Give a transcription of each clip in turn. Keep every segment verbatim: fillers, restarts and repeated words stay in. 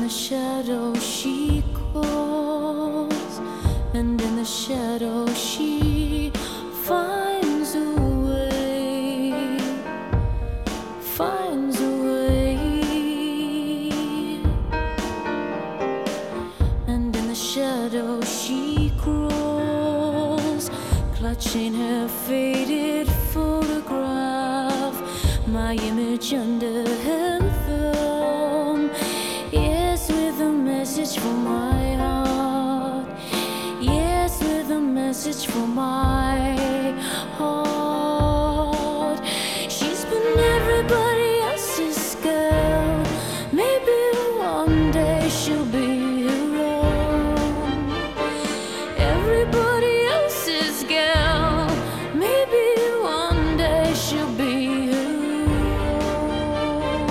the shadow she calls, and in the shadow she finds a way, finds a way. And in the shadow she crawls, clutching her faded photograph, my image under her thumb. Yes, with a message for my heart. Yes, with a message for my heart. She's been everybody else's girl. Maybe one day she'll be her own. Everybody else's girl. Maybe one day she'll be her own.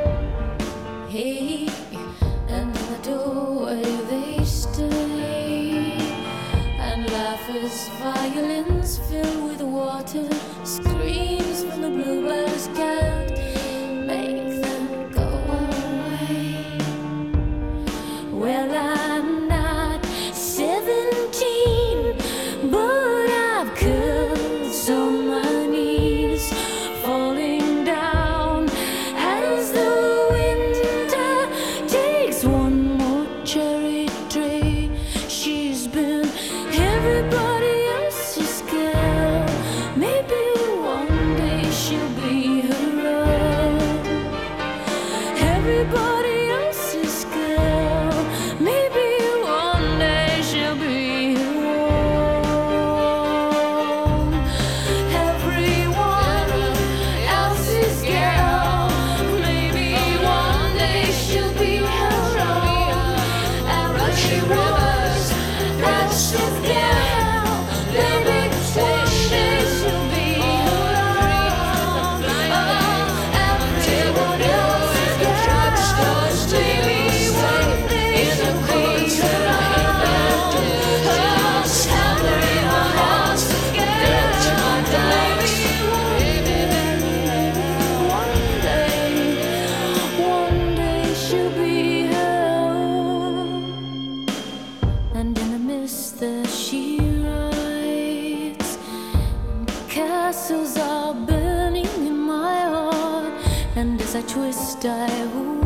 Hey, and in the doorway they stay, and laughers, violins filled with water, screams from the bluebirds can't make them go away. Well, I'm not seventeen, but I've curls on my knees, falling down as the winter takes one more cherry tree. She's been everybody else's girl. Maybe one day she'll be her own. Everybody else's girl. Maybe one day she'll be her own. Everyone else's girl. Maybe one day she'll be her own. Everyone's else's girl. Maybe one day she'll be her own. Everyone else's girl. Maybe one day she'll be her own. Everyone else's girl. Maybe one day, one day she'll be her own. And in the mist that she rides, castles are burning in my heart, and as I twist I